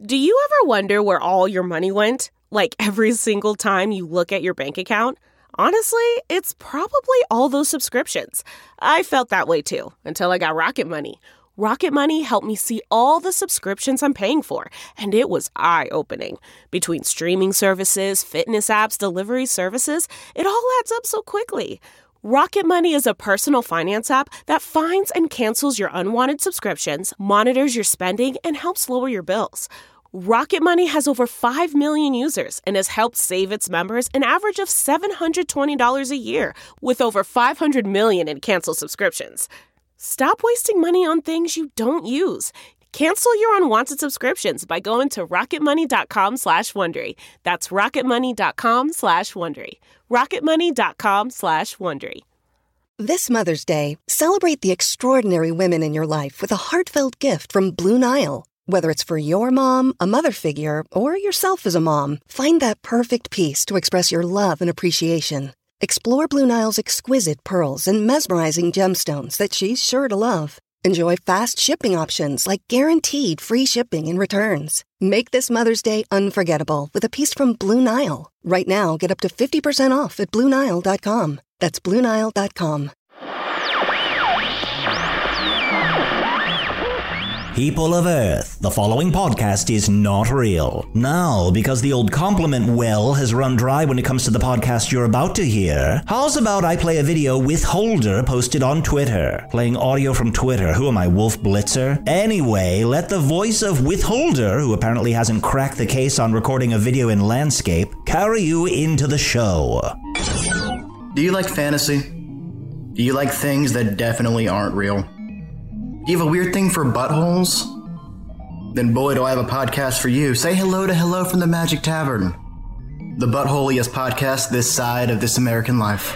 Do you ever wonder where all your money went? Like every single time you look at your bank account? Honestly, it's probably all those subscriptions. I felt that way too, until I got Rocket Money. Rocket Money helped me see all the subscriptions I'm paying for, and it was eye-opening. Between streaming services, fitness apps, delivery services, it all adds up so quickly. Rocket Money is a personal finance app that finds and cancels your unwanted subscriptions, monitors your spending, and helps lower your bills. Rocket Money has over 5 million users and has helped save its members an average of $720 a year, with over 500 million in canceled subscriptions. Stop wasting money on things you don't use. Cancel your unwanted subscriptions by going to rocketmoney.com/Wondery. That's rocketmoney.com/Wondery. rocketmoney.com/Wondery. This Mother's Day, celebrate the extraordinary women in your life with a heartfelt gift from Blue Nile. Whether it's for your mom, a mother figure, or yourself as a mom, find that perfect piece to express your love and appreciation. Explore Blue Nile's exquisite pearls and mesmerizing gemstones that she's sure to love. Enjoy fast shipping options like guaranteed free shipping and returns. Make this Mother's Day unforgettable with a piece from Blue Nile. Right now, get up to 50% off at BlueNile.com. That's BlueNile.com. People of Earth, the following podcast is not real. Now, because the old compliment well has run dry when it comes to the podcast you're about to hear, how's about I play a video Withholder posted on Twitter? Playing audio from Twitter. Who am I, Wolf Blitzer? Anyway, let the voice of Withholder, who apparently hasn't cracked the case on recording a video in landscape, carry you into the show. Do you like fantasy? Do you like things that definitely aren't real? Do you have a weird thing for buttholes? Then boy, do I have a podcast for you. Say hello to Hello from the Magic Tavern, the buttholiest podcast this side of this American life.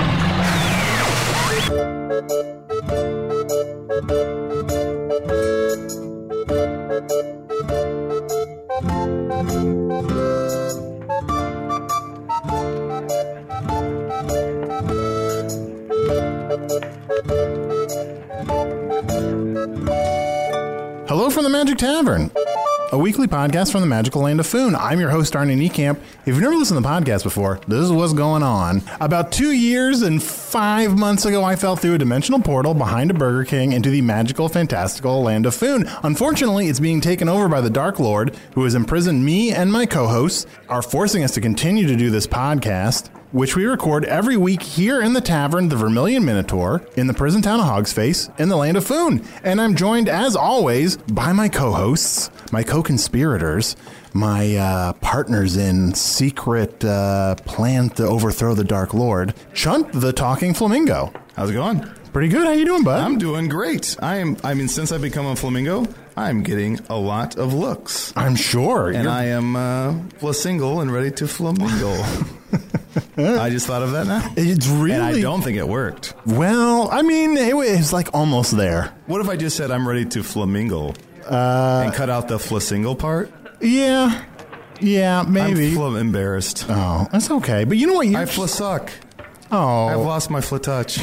Hello from the Magic Tavern, a weekly podcast from the magical land of Foon. I'm your host, Arnie Niekamp. If you've never listened to the podcast before, this is what's going on. About 2 years and 5 months ago, I fell through a dimensional portal behind a Burger King into the magical, fantastical land of Foon. Unfortunately, it's being taken over by the Dark Lord, who has imprisoned me and my co-hosts, are forcing us to continue to do this podcast, which we record every week here in the tavern, the Vermilion Minotaur, in the prison town of Hogsface, in the land of Foon. And I'm joined, as always, by my co-hosts, my co-conspirators, my partners in secret plan to overthrow the Dark Lord, Chunt the Talking Flamingo. How's it going? Pretty good. How you doing, bud? I'm doing great. Since I've become a flamingo, I'm getting a lot of looks. I'm sure. And I am single and ready to flamingo. I just thought of that now. It's really... And I don't think it worked. Well, I mean, it was like almost there. What if I just said I'm ready to flamingo and cut out the flasingle part? Yeah, maybe. I'm embarrassed. Oh, that's okay. But you know what? I flasuck. Oh. I've lost my flatouch.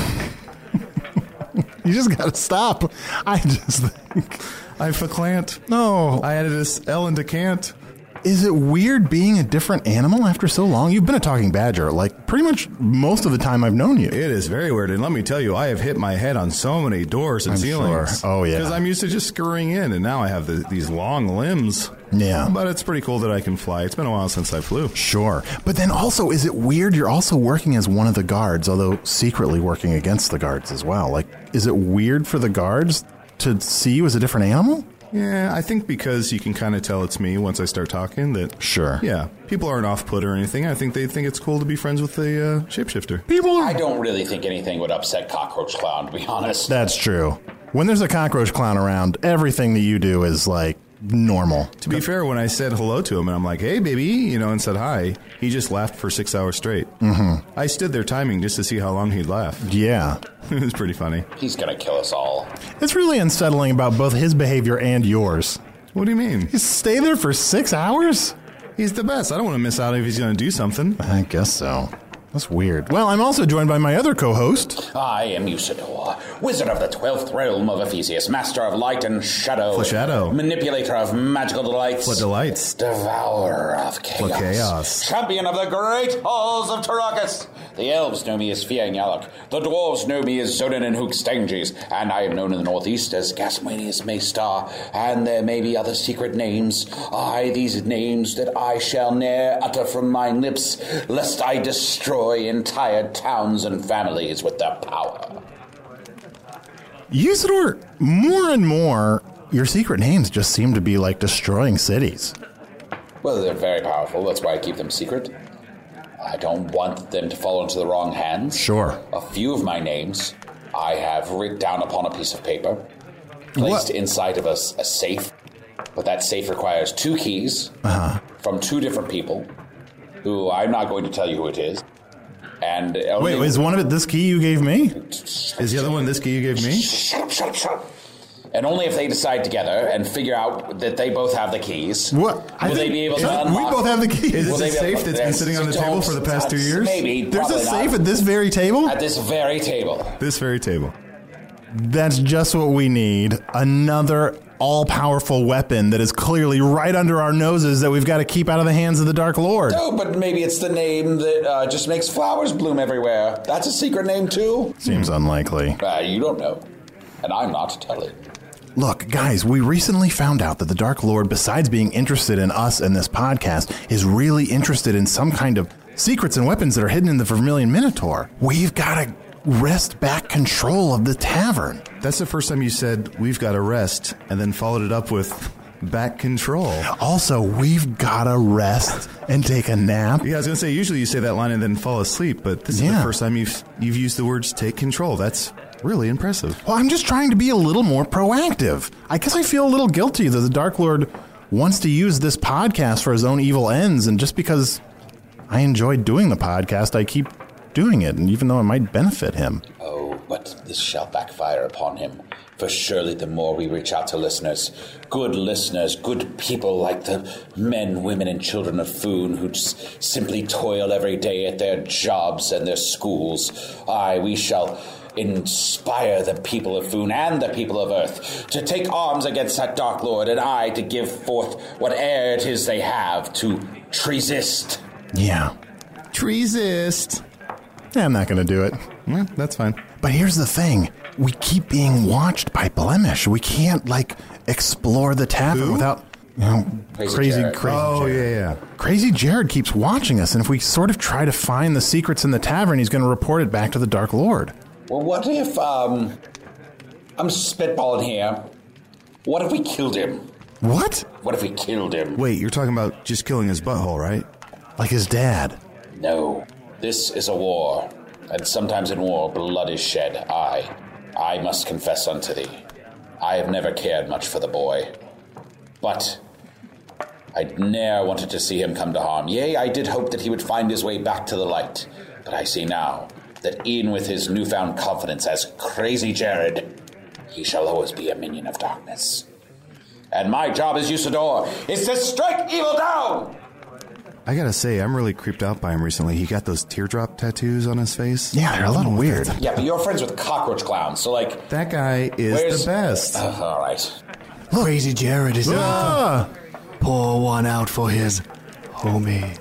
You just gotta stop. I just think... I faclant. No. I added this L into can't. Is it weird being a different animal after so long? You've been a talking badger, like, pretty much most of the time I've known you. It is very weird. And let me tell you, I have hit my head on so many doors and ceilings. Sure. Oh, yeah. Because I'm used to just scurrying in, and now I have these long limbs. Yeah. But it's pretty cool that I can fly. It's been a while since I flew. Sure. But then also, is it weird you're also working as one of the guards, although secretly working against the guards as well? Like, is it weird for the guards to see you as a different animal? Yeah, I think because you can kind of tell it's me once I start talking that... Sure. Yeah, people aren't off-put or anything. I think they think it's cool to be friends with the shapeshifter. I don't really think anything would upset Cockroach Clown, to be honest. That's true. When there's a cockroach clown around, everything that you do is, like, normal. To be fair, when I said hello to him and I'm like, hey, baby, and said hi, he just laughed for 6 hours straight. Mm-hmm. I stood there timing just to see how long he'd laugh. Yeah. It was pretty funny. He's gonna kill us all. It's really unsettling about both his behavior and yours. What do you mean? You stay there for 6 hours? He's the best. I don't want to miss out if he's going to do something. I guess so. That's weird. Well, I'm also joined by my other co-host. I am Usador, wizard of the 12th realm of Ephesius, master of light and shadow. Flashadow. Manipulator of magical delights. Delights. Devourer of chaos. Champion of the great halls of Tarakas. The elves know me as Fiang Yalak. The dwarves know me as Zonin and Hookstanges. And I am known in the northeast as Gasmanius Maystar. And there may be other secret names. Aye, these names that I shall ne'er utter from mine lips, lest I destroy entire towns and families with their power. Usador, more and more, your secret names just seem to be like destroying cities. Well, they're very powerful. That's why I keep them secret. I don't want them to fall into the wrong hands. Sure. A few of my names I have written down upon a piece of paper, placed inside of a safe. But that safe requires 2 keys from 2 different people, who I'm not going to tell you who it is. And wait, is one of it this key you gave me? Is the other one this key you gave me? Shut up. And only if they decide together and figure out that they both have the keys. What? Will they be able to unlock? We both have the keys. Is it a safe that's been sitting on the table for the past 2 years? Maybe. There's a safe at this very table? At this very table. This very table. That's just what we need. Another all-powerful weapon that is clearly right under our noses that we've got to keep out of the hands of the Dark Lord. Oh, but maybe it's the name that just makes flowers bloom everywhere. That's a secret name, too? Seems unlikely. You don't know. And I'm not telling. Look, guys, we recently found out that the Dark Lord, besides being interested in us and this podcast, is really interested in some kind of secrets and weapons that are hidden in the Vermilion Minotaur. We've got to wrest back control of the tavern. That's the first time you said, we've got to rest, and then followed it up with back control. Also, we've got to rest and take a nap. Yeah, I was going to say, usually you say that line and then fall asleep, but this is the first time you've used the words take control. That's really impressive. Well, I'm just trying to be a little more proactive. I guess I feel a little guilty that the Dark Lord wants to use this podcast for his own evil ends, and just because I enjoy doing the podcast, I keep doing it, and even though it might benefit him. Oh, but this shall backfire upon him. For surely the more we reach out to listeners, good people like the men, women, and children of Foon who just simply toil every day at their jobs and their schools, we shall inspire the people of Foon and the people of Earth to take arms against that Dark Lord, and to give forth whate'er it is they have to resist. Yeah. Resist. Yeah, I'm not going to do it. Well, that's fine. But here's the thing. We keep being watched by Blemish. We can't, explore the tavern without, crazy Jared. Oh, yeah. Crazy Jared keeps watching us, and if we sort of try to find the secrets in the tavern, he's going to report it back to the Dark Lord. Well, what if, I'm spitballing here. What if we killed him? What? What if we killed him? Wait, you're talking about just killing his butthole, right? Like his dad. No. This is a war, and sometimes in war blood is shed. I must confess unto thee. I have never cared much for the boy, but I ne'er wanted to see him come to harm. Yea, I did hope that he would find his way back to the light, but I see now that e'en with his newfound confidence as Crazy Jared, he shall always be a minion of darkness. And my job as Usador is to strike evil down! I gotta say, I'm really creeped out by him recently. He got those teardrop tattoos on his face. Yeah, they're a little weird. Yeah, but you're friends with Cockroach Clown, so that guy is the best. All right. Look. Crazy Jared is pour one out for his homies.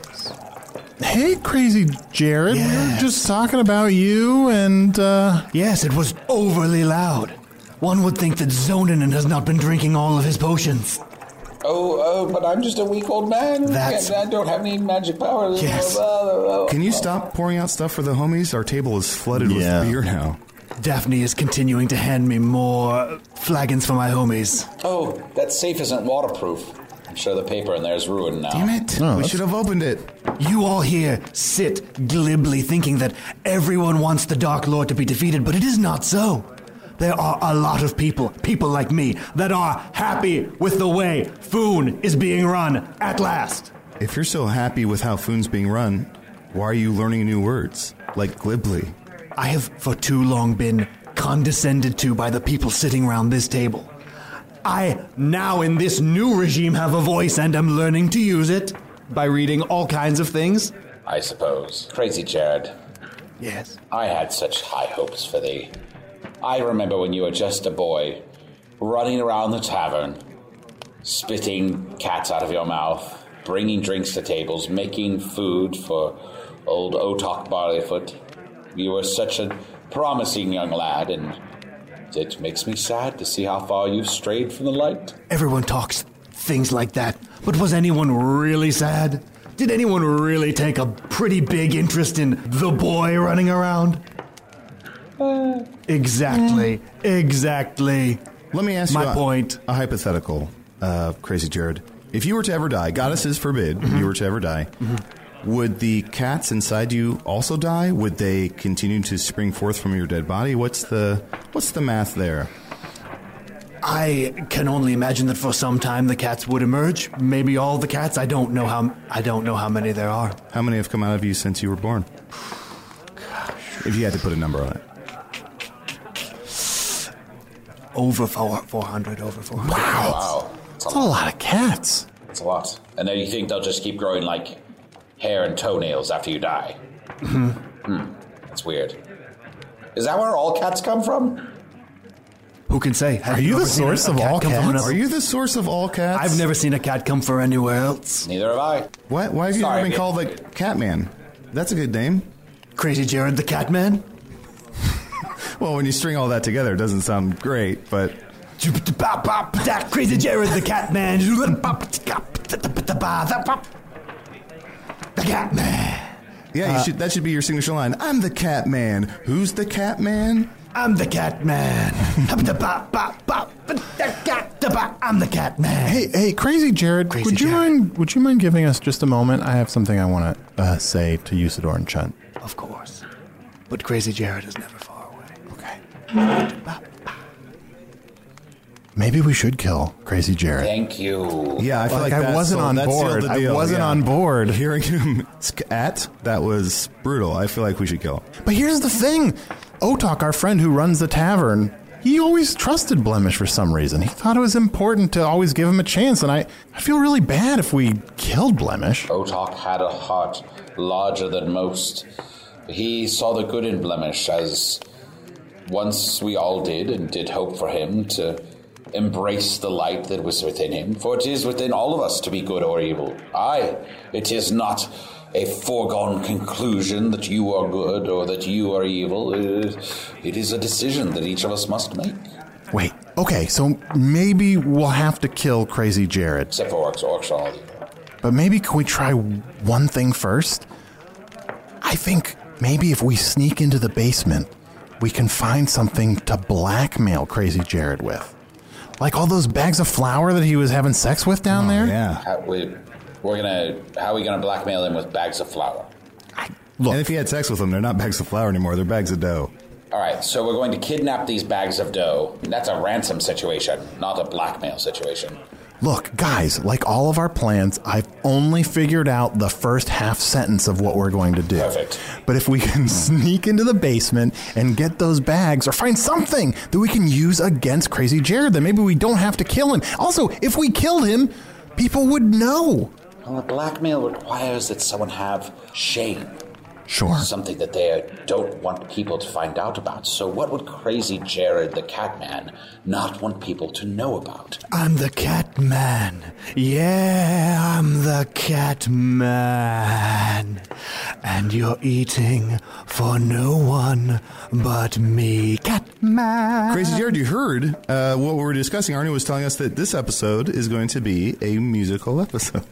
Hey, Crazy Jared. We were just talking about you and, Yes, it was overly loud. One would think that Zonin has not been drinking all of his potions. Oh, but I'm just a weak old man. I don't have any magic powers. Yes. Can you stop pouring out stuff for the homies? Our table is flooded with beer now. Daphne is continuing to hand me more flagons for my homies. Oh, that safe isn't waterproof. I'm sure the paper in there is ruined now. Damn it. We should have opened it. You all here sit glibly thinking that everyone wants the Dark Lord to be defeated, but it is not so. There are a lot of people like me, that are happy with the way Foon is being run at last. If you're so happy with how Foon's being run, why are you learning new words, like glibly? I have for too long been condescended to by the people sitting around this table. I now in this new regime have a voice and am learning to use it by reading all kinds of things. I suppose. Crazy Jared, Yes. I had such high hopes for thee. I remember when you were just a boy, running around the tavern, spitting cats out of your mouth, bringing drinks to tables, making food for old Otok Barleyfoot. You were such a promising young lad, and it makes me sad to see how far you've strayed from the light. Everyone talks things like that, but was anyone really sad? Did anyone really take a pretty big interest in the boy running around? Exactly. Let me ask my you point. A hypothetical, Crazy Jared. If you were to ever die, goddesses forbid, if you were to ever die, would the cats inside you also die? Would they continue to spring forth from your dead body? What's the math there? I can only imagine that for some time the cats would emerge. Maybe all the cats. I don't know how many there are. How many have come out of you since you were born? Gosh. If you had to put a number on it. Over 400, over 400. Wow. That's a lot of cats. That's a lot. And then you think they'll just keep growing like hair and toenails after you die? That's weird. Is that where all cats come from? Who can say? Are you the source of all cats? Are you the source of all cats? I've never seen a cat come from anywhere else. Neither have I. Why have you never been called the Catman? That's a good name. Crazy Jared the Catman? Well, when you string all that together, it doesn't sound great, but... Crazy Jared the Catman. The Catman. Yeah, that should be your signature line. I'm the Catman. Who's the Catman? I'm the Catman. I'm the Catman. Hey, Crazy Jared, would you mind giving us just a moment? I have something I want to say to Usador and Chunt. Of course. But Crazy Jared is never far away. Okay. Maybe we should kill Crazy Jared. Thank you. Yeah, I feel like I wasn't on board. I wasn't on board. Hearing him that was brutal. I feel like we should kill him. But here's the thing. Otok, our friend who runs the tavern, he always trusted Blemish for some reason. He thought it was important to always give him a chance, and I feel really bad if we killed Blemish. Otok had a heart larger than most. He saw the good in Blemish, as once we all did, and did hope for him to embrace the light that was within him, for it is within all of us to be good or evil. Aye, it is not a foregone conclusion that you are good or that you are evil. It is a decision that each of us must make. Wait, okay, so maybe we'll have to kill Crazy Jared. Except for orcs are all evil. But maybe can we try one thing first? I think maybe if we sneak into the basement, we can find something to blackmail Crazy Jared with. Like all those bags of flour that he was having sex with down there? Yeah. How are we gonna blackmail him with bags of flour? Look. And if he had sex with them, they're not bags of flour anymore. They're bags of dough. All right, so we're going to kidnap these bags of dough. That's a ransom situation, not a blackmail situation. Look, guys, like all of our plans, I've only figured out the first half sentence of what we're going to do. Perfect. But if we can sneak into the basement and get those bags or find something that we can use against Crazy Jared, then maybe we don't have to kill him. Also, if we killed him, people would know. Well, a blackmail requires that someone have shame. Sure. Something that they don't want people to find out about. So what would Crazy Jared the Catman not want people to know about? I'm the Catman. Yeah, I'm the Catman. And you're eating for no one but me, Catman. Crazy Jared, you heard what we were discussing. Arnie was telling us that this episode is going to be a musical episode.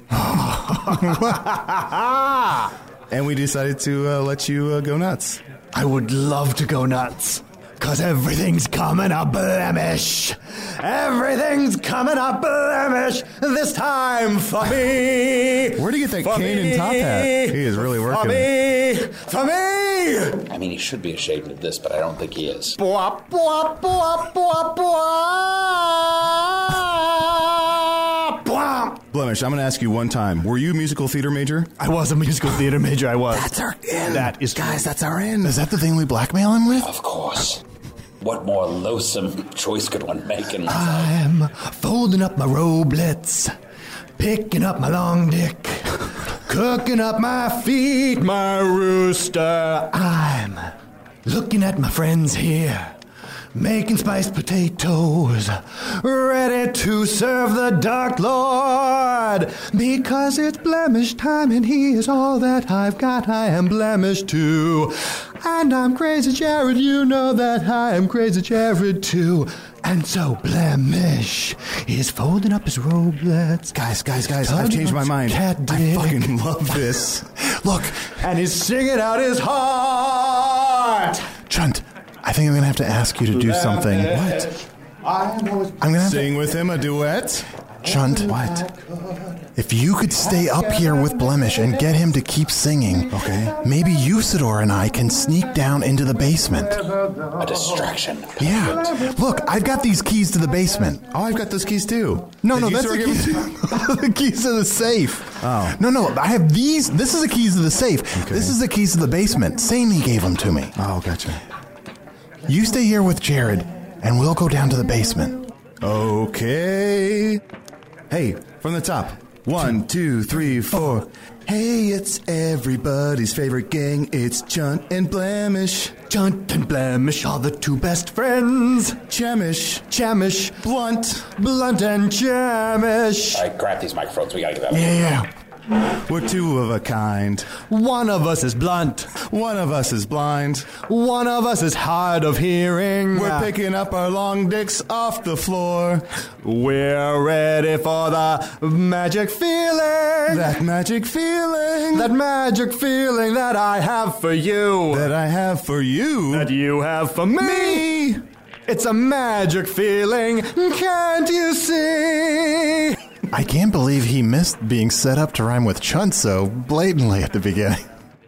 And we decided to let you go nuts. I would love to go nuts, because everything's coming up Blemish. Everything's coming up Blemish this time for me. Where'd he get that cane and top hat? He is really working. For me. I mean, he should be ashamed of this, but I don't think he is. Bwah, bwah, bwah, bwah, bwah. Bwah. Blemish, I'm going to ask you one time. Were you a musical theater major? I was a musical theater major, I was. That's our in. That is Guys, that's our in. Is that the thing we blackmail him with? Of course. What more loathsome choice could one make in one's life? I'm folding up my roblets, picking up my long dick, cooking up my feet, my rooster. I'm looking at my friends here, making spiced potatoes, ready to serve the Dark Lord. Because it's blemish time and he is all that I've got. I am blemished too. And I'm Crazy Jared, you know that I am Crazy Jared too. And so Blemish is folding up his robe. Guys, I've changed my mind. I fucking love this. Look, and he's singing out his heart. Chunt, I think I'm going to have to ask you to do something. What? I'm going to have Sing with him a duet? Chunt, What? if you could stay up here with Blemish and get him to keep singing, Okay. maybe Usador and I can sneak down into the basement. A distraction. Yeah. Look, I've got these keys to the basement. Oh, I've got those keys too. No, Did that's Usador the give keys. them The keys to the safe. Oh. No, I have these. This is the keys to the safe. Okay. This is the keys to the basement. Sammy gave them to me. Oh, gotcha. You stay here with Jared, and we'll go down to the basement. Okay. Hey, from the top. 1, 2, 3, 4. Hey, it's everybody's favorite gang. It's Chunt and Blemish. Chunt and Blemish are the two best friends. Chamish. Blunt. Blunt and Chamish. All right, grab these microphones. We gotta get that. Yeah. We're two of a kind. One of us is blunt. One of us is blind. One of us is hard of hearing. We're picking up our long dicks off the floor. We're ready for the magic feeling. That magic feeling. That magic feeling that I have for you. That I have for you. That you have for me. It's a magic feeling. Can't you see? I can't believe he missed being set up to rhyme with Chunt so blatantly at the beginning.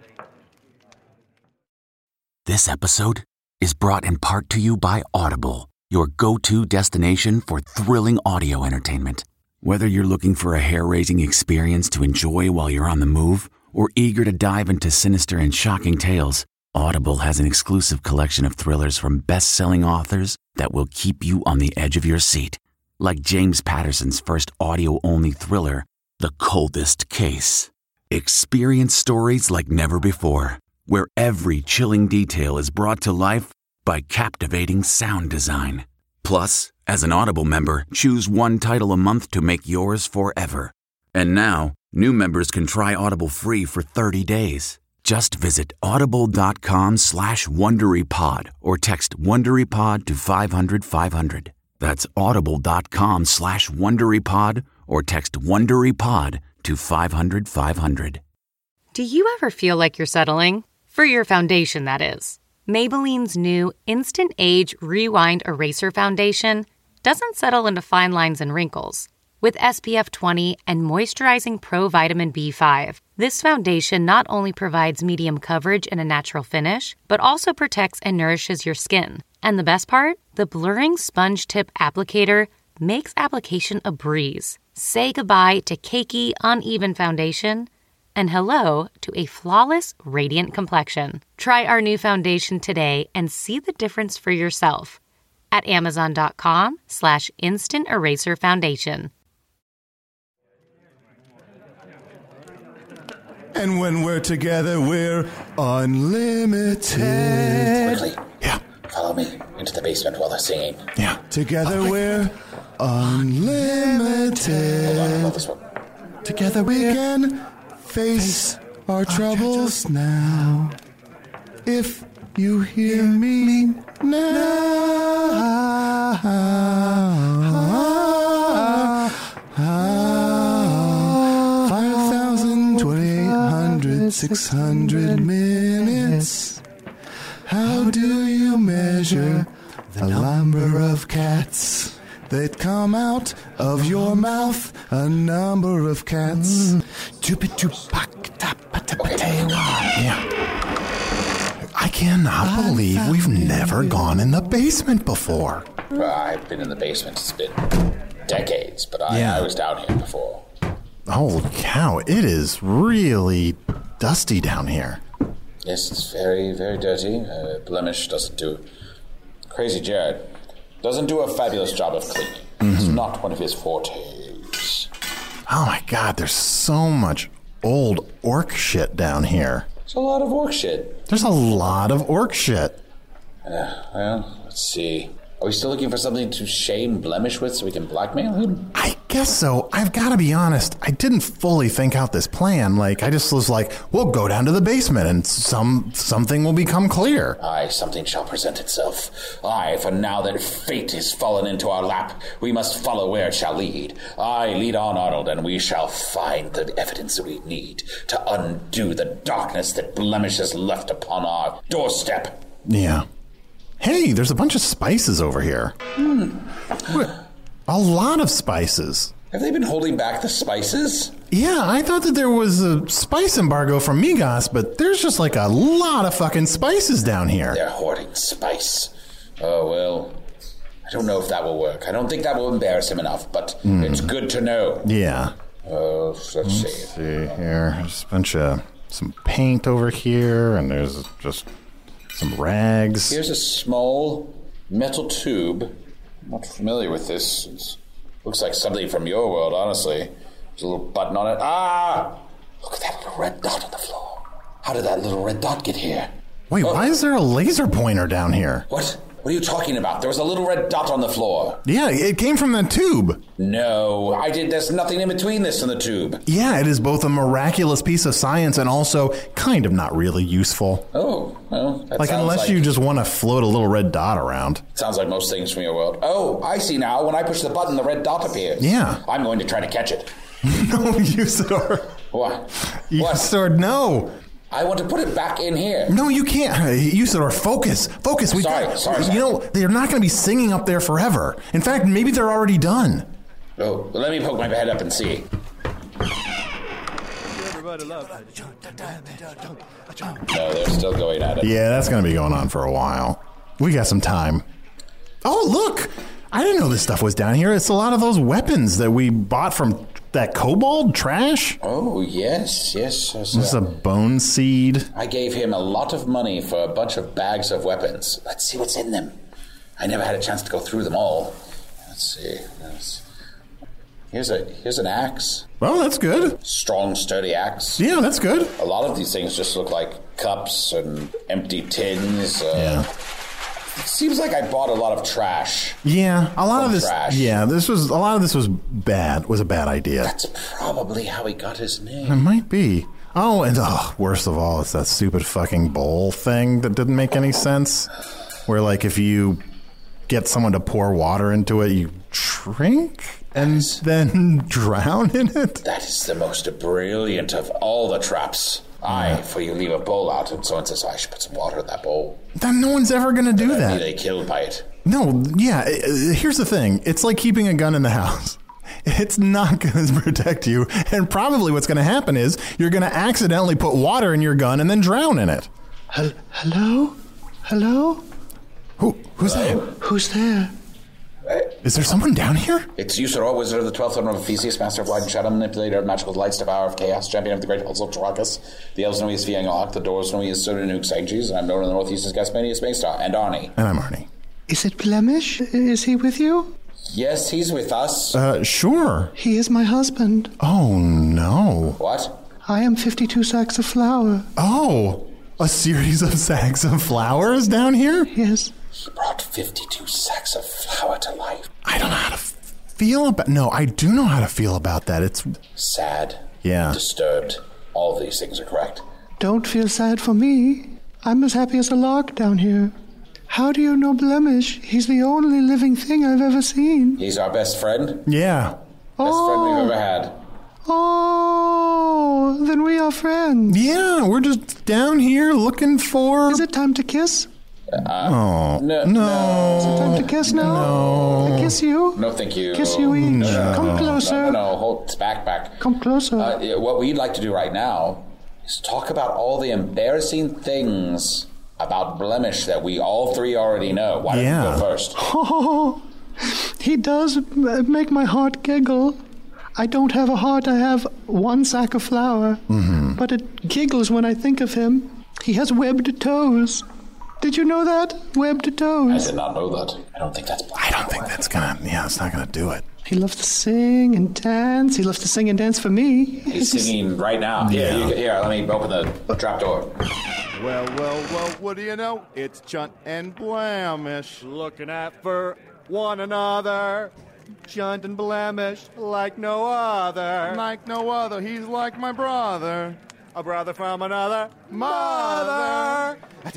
This episode is brought in part to you by Audible, your go-to destination for thrilling audio entertainment. Whether you're looking for a hair-raising experience to enjoy while you're on the move or eager to dive into sinister and shocking tales, Audible has an exclusive collection of thrillers from best-selling authors that will keep you on the edge of your seat. Like James Patterson's first audio-only thriller, The Coldest Case. Experience stories like never before, where every chilling detail is brought to life by captivating sound design. Plus, as an Audible member, choose one title a month to make yours forever. And now, new members can try Audible free for 30 days. Just visit audible.com/WonderyPod or text WonderyPod to 500-500. That's audible.com/WonderyPod or text WonderyPod to 500-500. Do you ever feel like you're settling? For your foundation, that is. Maybelline's new Instant Age Rewind Eraser Foundation doesn't settle into fine lines and wrinkles. With SPF 20 and moisturizing Pro Vitamin B5, this foundation not only provides medium coverage and a natural finish, but also protects and nourishes your skin. And the best part? The blurring sponge tip applicator makes application a breeze. Say goodbye to cakey, uneven foundation and hello to a flawless, radiant complexion. Try our new foundation today and see the difference for yourself at Amazon.com/Instant Eraser Foundation. And when we're together, we're unlimited. Quickly. Yeah. Follow me into the basement while they're singing. Yeah. Together, we're unlimited. Hold this one. Together, we can face our troubles now. If you hear me now. 5,000, 2,800, 600 minutes. How do you measure the number of cats that come out of your mouth? A number of cats. Yeah. I cannot believe we've never gone in the basement before. I've been in the basement. It's been decades, but I was down here before. Holy cow, it is really dusty down here. Yes, it's very, very dirty. Blemish doesn't do... Crazy Jared doesn't do a fabulous job of cleaning. It's not one of his fortes. Oh my god, there's so much old orc shit down here. There's a lot of orc shit. There's a lot of orc shit. Well, let's see. Are we still looking for something to shame Blemish with so we can blackmail him? I guess so. I've got to be honest. I didn't fully think out this plan. Like, I just was like, we'll go down to the basement and something will become clear. Aye, something shall present itself. Aye, for now that fate has fallen into our lap, we must follow where it shall lead. Aye, lead on, Arnold, and we shall find the evidence that we need to undo the darkness that Blemish has left upon our doorstep. Yeah. Hey, there's a bunch of spices over here. A lot of spices. Have they been holding back the spices? Yeah, I thought that there was a spice embargo from Migos, but there's just like a lot of fucking spices down here. They're hoarding spice. Oh, well, I don't know if that will work. I don't think that will embarrass him enough, but it's good to know. Yeah. Let's see. Here. There's a bunch of some paint over here, and there's just some rags. Here's a small metal tube. I'm not familiar with this. It looks like something from your world, honestly. There's a little button on it. Ah! Look at that little red dot on the floor. How did that little red dot get here? Wait, why is there a laser pointer down here? What? What are you talking about? There was a little red dot on the floor. Yeah, it came from that tube. No, there's nothing in between this and the tube. Yeah, it is both a miraculous piece of science and also kind of not really useful. Oh, well, that like, sounds unless you just want to float a little red dot around. Sounds like most things from your world. Oh, I see now. When I push the button, the red dot appears. Yeah. I'm going to try to catch it. No, Usador. What? Usador, no. I want to put it back in here. No, you can't. Usador, focus. Focus. Sorry. You know, they're not going to be singing up there forever. In fact, maybe they're already done. Oh, well, let me poke my head up and see. No, they're still going at it. Yeah, that's going to be going on for a while. We got some time. Oh, look. I didn't know this stuff was down here. It's a lot of those weapons that we bought from that kobold trash. Oh, yes. This is a bone seed. I gave him a lot of money for a bunch of bags of weapons. Let's see what's in them. I never had a chance to go through them all. Let's see. Here's an axe. Well, that's good. Strong, sturdy axe. Yeah, that's good. A lot of these things just look like cups and empty tins. Yeah. It seems like I bought a lot of trash. Yeah, a lot of this. Trash. Yeah, a lot of this was bad. Was a bad idea. That's probably how he got his name. It might be. Oh, and worst of all, it's that stupid fucking bowl thing that didn't make any sense. Where, like, if you get someone to pour water into it, you shrink and then drown in it. That is the most brilliant of all the traps. Aye, for you leave a bowl out and someone says, I should put some water in that bowl. Then no one's ever going to do that. They killed by it. No, yeah, here's the thing. It's like keeping a gun in the house. It's not going to protect you, and probably what's going to happen is you're going to accidentally put water in your gun and then drown in it. Hello? Who's there? Who's there? Is there someone down here? It's Usador, wizard of the 12th Order of Theseus, master of light and shadow, manipulator of magical lights, devourer of chaos, champion of the great halls of Tarakas. The elves know he is Fiangalak, the dwarves know he is Sodunuk Sanctuaries, and I'm known in the northeast as Gaspanius Maystar, and Arnie. And I'm Arnie. Is it Blemish? Is he with you? Yes, he's with us. Sure. He is my husband. Oh, no. What? I am 52 sacks of flour. Oh, a series of sacks of flowers down here? Yes. He brought 52 sacks of flour to life. I don't know how to feel about... No, I do know how to feel about that. It's... sad. Yeah. Disturbed. All of these things are correct. Don't feel sad for me. I'm as happy as a lark down here. How do you know Blemish? He's the only living thing I've ever seen. He's our best friend. Yeah. Best friend we've ever had. Oh, then we are friends. Yeah, we're just down here looking for... Is it time to kiss? No. Is it time to kiss now? No. I kiss you? No, thank you. Kiss you each. No. Come closer. No, hold. Back. Come closer. What we'd like to do right now is talk about all the embarrassing things about Blemish that we all three already know. Why don't you go first? Oh, he does make my heart giggle. I don't have a heart, I have one sack of flour. Mm-hmm. But it giggles when I think of him. He has webbed toes. Did you know that? Webbed toes. I did not know that. I don't think that's... I don't think that's gonna... Yeah, it's not gonna do it. He loves to sing and dance. He loves to sing and dance for me. He's singing right now. Here, let me open the trap door. Well, what do you know? It's Chunt and Blemish looking out for one another. Chunt and Blemish like no other. Like no other, he's like my brother. A brother from another mother.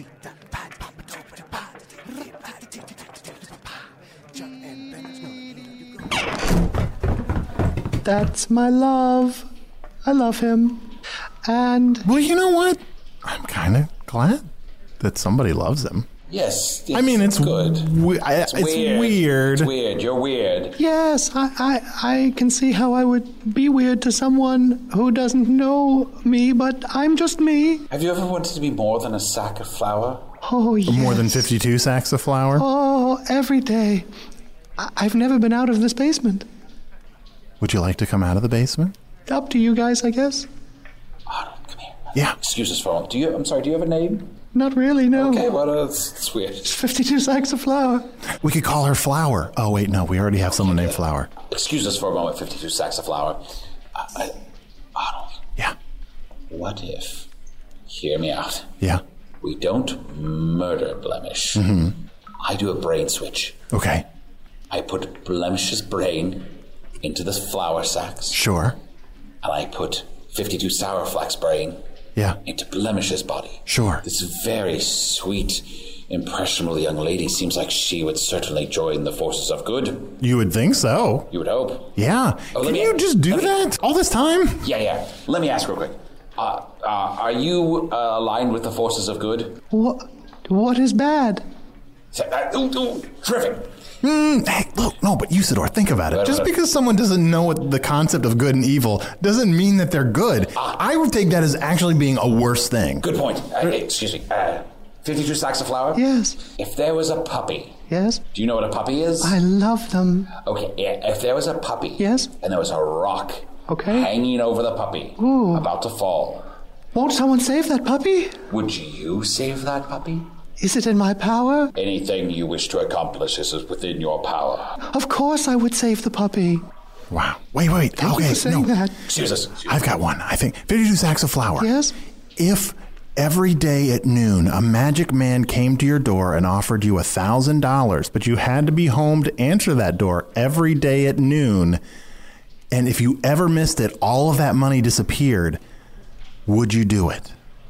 That's my love. I love him. And... Well, you know what? I'm kind of glad that somebody loves him. Yes. I mean, it's good. It's weird. It's weird. You're weird. Yes, I can see how I would be weird to someone who doesn't know me, but I'm just me. Have you ever wanted to be more than a sack of flour? Oh, yes. More than 52 sacks of flour? Oh, every day. I've never been out of this basement. Would you like to come out of the basement? Up to you guys, I guess. Arnold, come here. Yeah. Excuse us for a moment. Do you have a name? Not really, no. Okay, well, it's weird. It's 52 sacks of flour. We could call her Flour. Oh, wait, no, we already have someone named Flour. Excuse us for a moment, 52 sacks of flour. Arnold. Yeah. What if, hear me out, Yeah. we don't murder Blemish. Mm-hmm. I do a brain switch. Okay. I put Blemish's brain into the flour sacks. Sure. And I put 52 Sour Flax brain Yeah. into Blemish's body. Sure. This very sweet, impressionable young lady seems like she would certainly join the forces of good. You would think so. You would hope. Yeah. Can you just do that all this time? Yeah. Let me ask real quick. Are you aligned with the forces of good? What is bad? Terrific. Hey, look, no, but Usador, think about it. Just because someone doesn't know what the concept of good and evil doesn't mean that they're good. I would take that as actually being a worse thing. Good point. Excuse me. 52 sacks of flour? Yes. If there was a puppy. Yes. Do you know what a puppy is? I love them. Okay, yeah, if there was a puppy. Yes. And there was a rock. Okay. Hanging over the puppy. Ooh. About to fall. Won't someone save that puppy? Would you save that puppy? Is it in my power? Anything you wish to accomplish is within your power. Of course I would save the puppy. Wow. Wait. Thank you for saying that. Excuse us. I've got one. I think 52 sacks of flour. Yes? If every day at noon a magic man came to your door and offered you $1,000, but you had to be home to answer that door every day at noon, and if you ever missed it, all of that money disappeared, would you do it?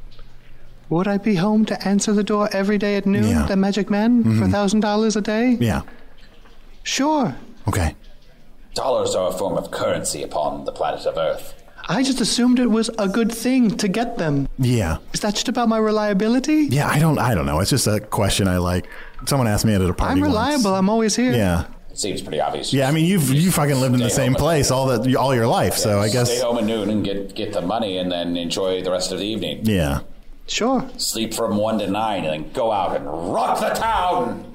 Would I be home to answer the door every day at noon, Yeah. the magic man, for $1,000 a day? Yeah. Sure. Okay. Dollars are a form of currency upon the planet of Earth. I just assumed it was a good thing to get them. Yeah. Is that just about my reliability? Yeah, I don't know. It's just a question I like. Someone asked me at a party I'm reliable. once. I'm always here. Yeah. It seems pretty obvious. Yeah, I mean, you fucking lived in the same place all your life, so I guess. Stay home at noon and get the money and then enjoy the rest of the evening. Yeah. Sure. Sleep from 1 to 9 and then go out and rock the town.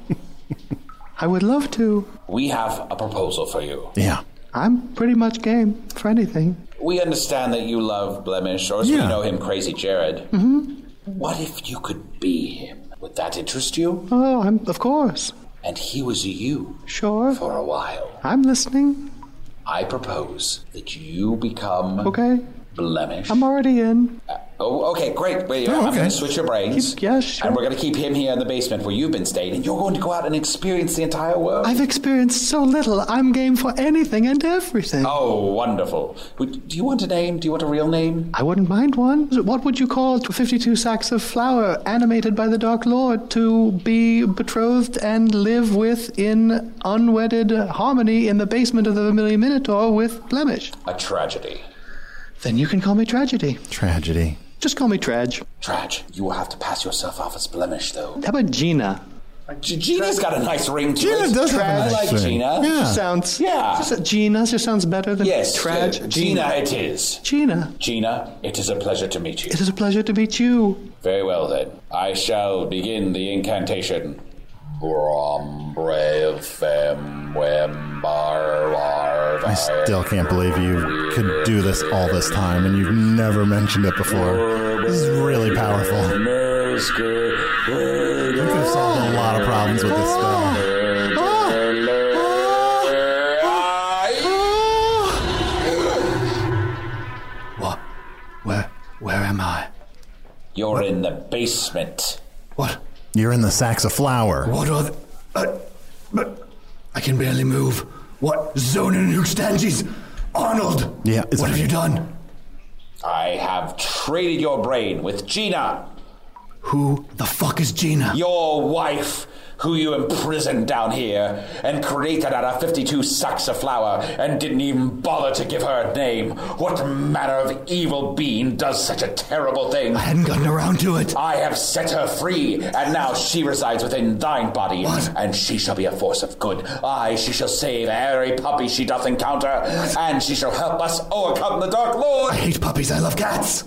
I would love to. We have a proposal for you. Yeah. I'm pretty much game for anything. We understand that you love Blemish, or as we know him, Crazy Jared. Mm-hmm. What if you could be him? Would that interest you? Oh, of course. And he was you. Sure. For a while. I'm listening. I propose that you become Okay. Blemish. I'm already in. Okay, great. Wait, I'm going to switch your brains. Yes, sure. And we're going to keep him here in the basement where you've been staying, and you're going to go out and experience the entire world. I've experienced so little. I'm game for anything and everything. Oh, wonderful. Do you want a name? Do you want a real name? I wouldn't mind one. What would you call 52 sacks of flour animated by the Dark Lord to be betrothed and live with in unwedded harmony in the basement of the Vermilion Minotaur with Blemish? A tragedy. Then you can call me Tragedy. Tragedy. Just call me Trag. Trag. You will have to pass yourself off as Blemish, though. How about Gina? Gina's got a nice ring to it. Gina does have a I nice like ring. Gina. Yeah. Sounds. Yeah. Gina just sounds better than Yes. Trag. Gina it is. Gina. Gina, it is a pleasure to meet you. It is a pleasure to meet you. Very well, then. I shall begin the incantation. I still can't believe you could do this all this time and you've never mentioned it before. This is really powerful. You could have solved a lot of problems with this spell. What? Where am I? You're in the basement. What? You're in the sacks of flour. What are but I can barely move. What? Zonin Huxtanges? Arnold! Yeah, what have you done? I have traded your brain with Gina. Who the fuck is Gina? Your wife, who you imprisoned down here and created out of 52 sacks of flour and didn't even bother to give her a name. What manner of evil being does such a terrible thing? I hadn't gotten around to it. I have set her free, and now she resides within thine body. What? And she shall be a force of good. Aye, she shall save every puppy she doth encounter, and she shall help us overcome the Dark Lord. I hate puppies, I love cats.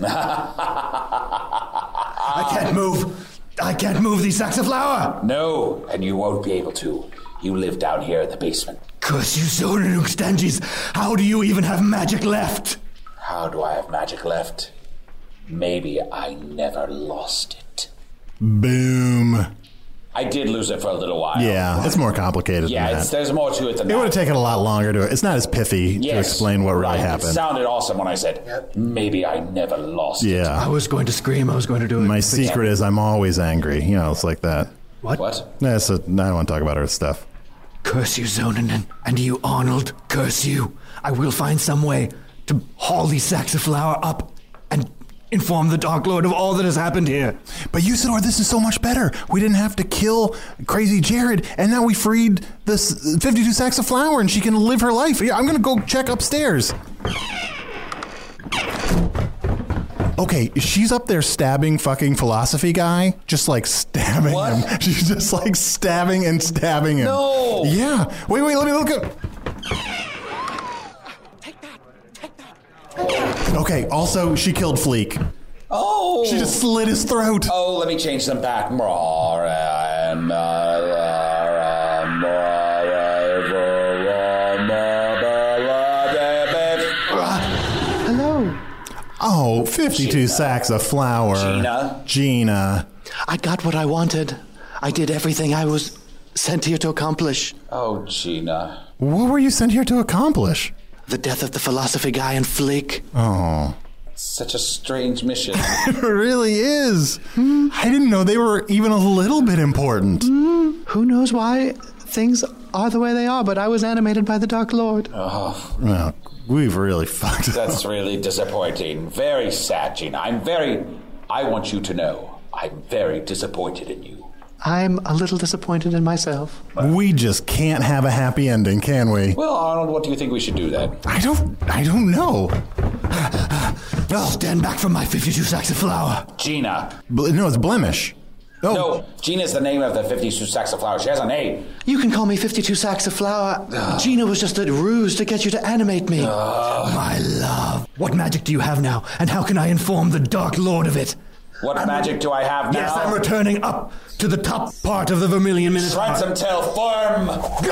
I can't move. I can't move these sacks of flour. No, and you won't be able to. You live down here in the basement. Curse you, Zonin Huxtanges. How do you even have magic left? How do I have magic left? Maybe I never lost it. Boom. I did lose it for a little while. Yeah, it's more complicated than that. There's more to it than that. It would have taken a lot longer to... It's not as pithy to explain what really happened. It sounded awesome when I said, maybe I never lost it. Yeah. I was going to scream. I was going to do it. My secret is I'm always angry. You know, it's like that. What? What? I don't want to talk about her stuff. Curse you, Zonin, and you, Arnold. Curse you. I will find some way to haul these sacks of flour up and inform the Dark Lord of all that has happened here. But Usador, this is so much better. We didn't have to kill Crazy Jared, and now we freed this 52 sacks of flour, and she can live her life. Yeah, I'm going to go check upstairs. Okay, she's up there stabbing fucking philosophy guy, just like stabbing him. She's just like stabbing him. No! Yeah. Wait, let me look up. Okay, also, she killed Fleek. Oh! She just slit his throat. Oh, let me change them back. Hello. Oh, 52 sacks of flour. Gina. I got what I wanted. I did everything I was sent here to accomplish. Oh, Gina. What were you sent here to accomplish? The death of the philosophy guy and Fleek. Oh. Such a strange mission. It really is. I didn't know they were even a little bit important. Who knows why things are the way they are, but I was animated by the Dark Lord. Oh. Well, we've really fucked up. That's really disappointing. Very sad, Gina. I want you to know, I'm very disappointed in you. I'm a little disappointed in myself. We just can't have a happy ending, can we? Well, Arnold, what do you think we should do then? I don't know. Stand back from my 52 sacks of flour. Gina. No, it's Blemish. Oh. No, Gina's the name of the 52 sacks of flour. She has a name. You can call me 52 sacks of flour. Gina was just a ruse to get you to animate me. My love. What magic do you have now, and how can I inform the Dark Lord of it? What magic do I have now? Yes, I'm returning up to the top part of the Vermilion Minotaur. Ransom tell firm.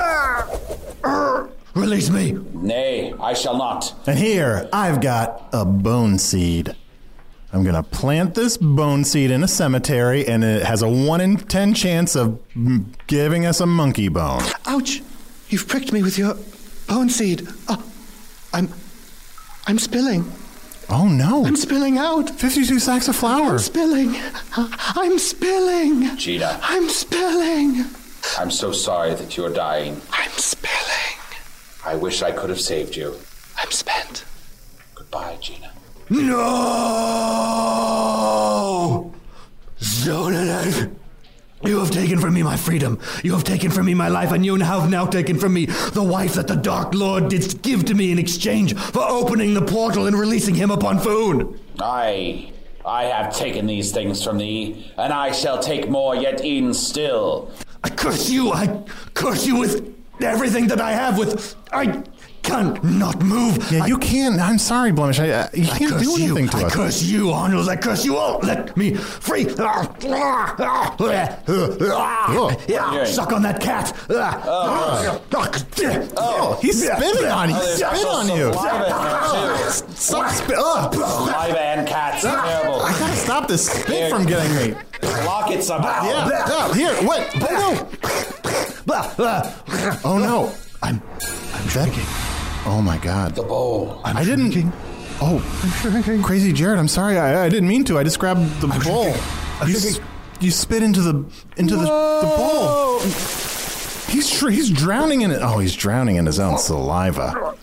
Release me. Nay, I shall not. And here, I've got a bone seed. I'm going to plant this bone seed in a cemetery, and it has a 1 in 10 chance of giving us a monkey bone. Ouch! You've pricked me with your bone seed. I'm spilling. Oh, no. I'm spilling out. 52 sacks of flour. I'm spilling. I'm spilling. Gina. I'm spilling. I'm so sorry that you're dying. I'm spilling. I wish I could have saved you. I'm spent. Goodbye, Gina. No! Zonin, you have taken from me my freedom. You have taken from me my life, and you have now taken from me the wife that the Dark Lord did give to me in exchange for opening the portal and releasing him upon Foon. I have taken these things from thee, and I shall take more yet e'en still. I curse you with everything that I have I cannot move. Yeah, you can't. I'm sorry, Blemish. You can't do anything to us. I curse you, Arnold. I curse you all. Let me free. Yeah, suck on that cat. He's spitting on you. Spit on you. Stop spit. Saliva and cats. Terrible. I gotta stop this spit from getting me. Lock it somehow. Yeah, here, what? Oh no. I'm drinking. Oh my God. The bowl. I didn't. Drinking. Oh, I'm drinking. Crazy Jared, I'm sorry. I didn't mean to. I just grabbed the bowl. You spit into the bowl. He's drowning in it. Oh, he's drowning in his own saliva.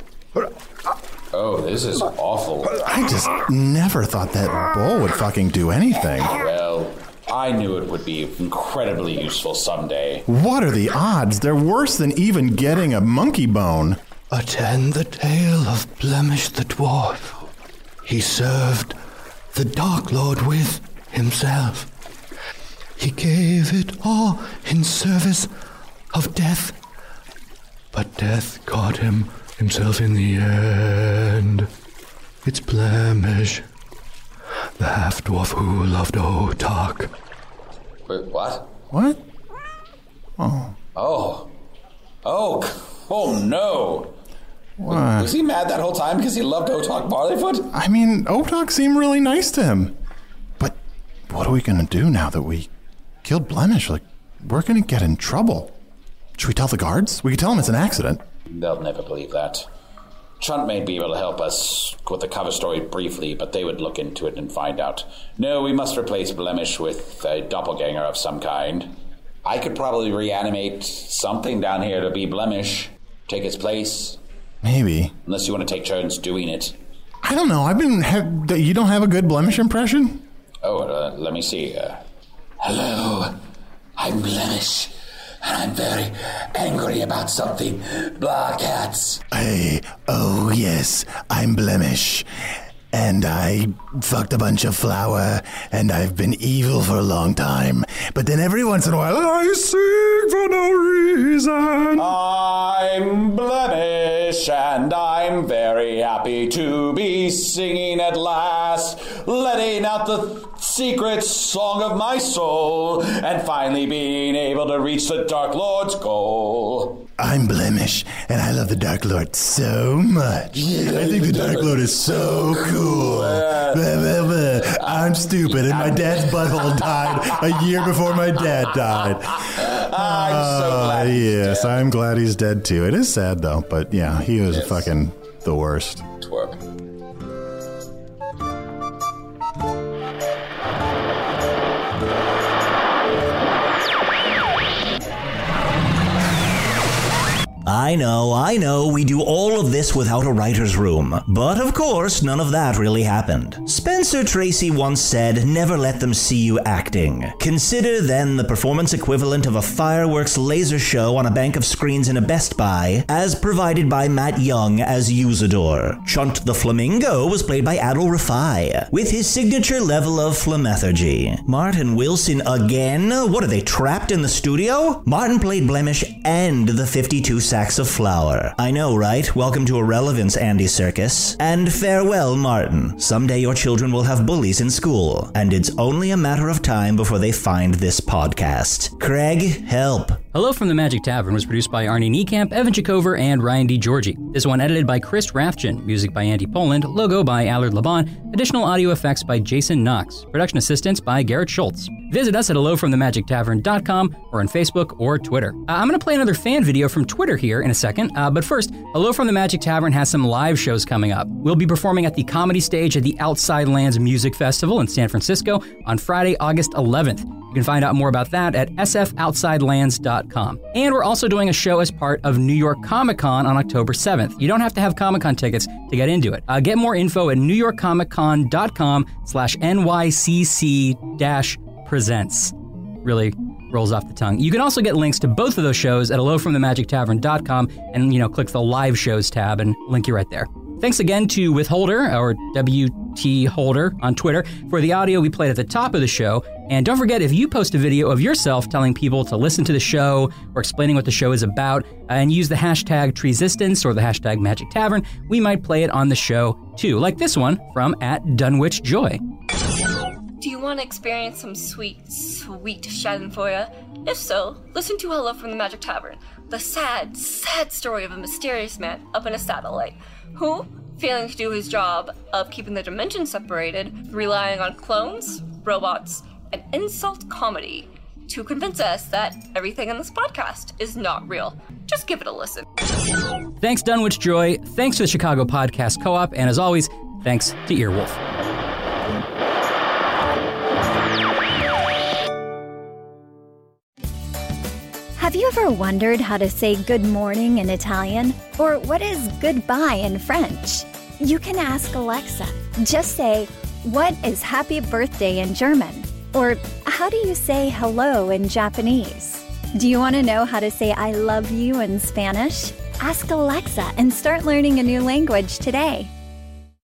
Oh, this is awful. I just never thought that bowl would fucking do anything. Well, I knew it would be incredibly useful someday. What are the odds? They're worse than even getting a monkey bone. Attend the tale of Blemish the dwarf. He served the Dark Lord with himself. He gave it all in service of death, but death caught himself in the end. It's Blemish, the half-dwarf who loved Otak. Wait, what? What? Oh. Oh no. What? Was he mad that whole time because he loved Otak Barleyfoot? I mean, Otak seemed really nice to him. But what are we going to do now that we killed Blemish? Like, we're going to get in trouble. Should we tell the guards? We could tell them it's an accident. They'll never believe that. Chunt may be able to help us with the cover story briefly, but they would look into it and find out. No, we must replace Blemish with a doppelganger of some kind. I could probably reanimate something down here to be Blemish. Take its place. Maybe. Unless you want to take turns doing it. I don't know. You don't have a good Blemish impression? Oh, let me see. Hello, I'm Blemish. And I'm very angry about something. Blah, cats. Oh yes, I'm Blemish. And I fucked a bunch of flour, and I've been evil for a long time. But then every once in a while, I sing for no reason. I'm Blemish, and I'm very happy to be singing at last, letting out the secret song of my soul, and finally being able to reach the Dark Lord's goal. I'm Blemish, and I love the Dark Lord so much. I think the Dark Lord is so cool. I'm stupid, and my dad's butthole died a year before my dad died. I'm so glad yes, I'm glad he's dead too. It is sad though, but yeah, he was fucking the worst. Twerp. I know, we do all of this without a writer's room. But of course, none of that really happened. Spencer Tracy once said, never let them see you acting. Consider then the performance equivalent of a fireworks laser show on a bank of screens in a Best Buy, as provided by Matt Young as Usador. Chunt the Flamingo was played by Adol Rafai, with his signature level of phlegmethargy. Martin Wilson again? What are they, trapped in the studio? Martin played Blemish and the 52 sacks of flour. I know, right? Welcome to Irrelevance, Andy Serkis. And farewell, Martin. Someday your children will have bullies in school, and it's only a matter of time before they find this podcast. Craig, help. Hello from the Magic Tavern was produced by Arnie Niekamp, Evan Chikover, and Ryan D. Georgie. This one edited by Chris Rathjen, music by Andy Poland, logo by Allard Laban, additional audio effects by Jason Knox, production assistance by Garrett Schultz. Visit us at hellofromthemagictavern.com or on Facebook or Twitter. I'm going to play another fan video from Twitter here in a second, but first, Hello from the Magic Tavern has some live shows coming up. We'll be performing at the Comedy Stage at the Outside Lands Music Festival in San Francisco on Friday, August 11th. You can find out more about that at sfoutsidelands.com. And we're also doing a show as part of New York Comic Con on October 7th. You don't have to have Comic Con tickets to get into it. Get more info at newyorkcomiccon.com/NYCC-presents. Really rolls off the tongue. You can also get links to both of those shows at hellofromthemagictavern.com and, click the Live Shows tab and link you right there. Thanks again to Withholder, or WT Holder on Twitter, for the audio we played at the top of the show. And don't forget, if you post a video of yourself telling people to listen to the show or explaining what the show is about, and use the hashtag Treesistance or the hashtag Magic Tavern, we might play it on the show too, like this one from @Dunwich Joy. Do you want to experience some sweet, sweet schadenfreude? If so, listen to Hello from the Magic Tavern, the sad, sad story of a mysterious man up in a satellite, who, failing to do his job of keeping the dimensions separated, relying on clones, robots, an insult comedy to convince us that everything in this podcast is not real. Just give it a listen. Thanks, Dunwich Joy. Thanks to the Chicago Podcast Co-op. And as always, thanks to Earwolf. Have you ever wondered how to say good morning in Italian? Or what is goodbye in French? You can ask Alexa. Just say, what is happy birthday in German? Or how do you say hello in Japanese? Do you want to know how to say I love you in Spanish? Ask Alexa and start learning a new language today.